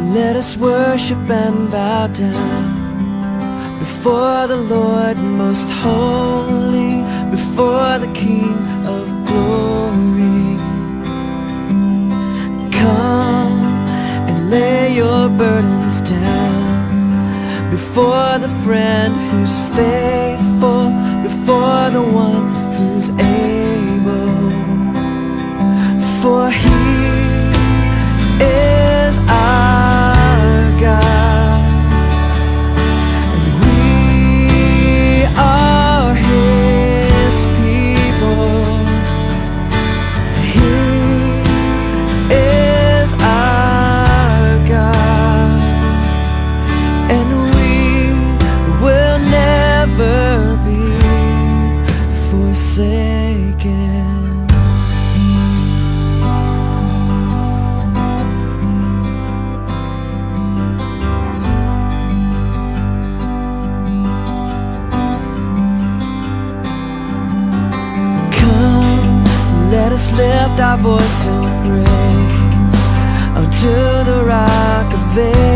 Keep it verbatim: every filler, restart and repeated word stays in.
Let us worship and bow down before the Lord most holy, before the King of glory. Come and lay your burdens down before the friend who's faithful, before the one who's able. For He is our God, and we are His people. He is our God, and we will never be forsaken. Let us lift our voice in praise unto the Rock of Ages.